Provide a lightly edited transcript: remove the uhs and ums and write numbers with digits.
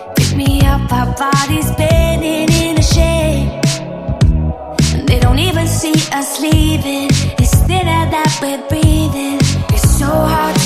Pick me up, our bodies bending in the shade. And they don't even see us leaving. It's thinner that we're breathing. It's so hard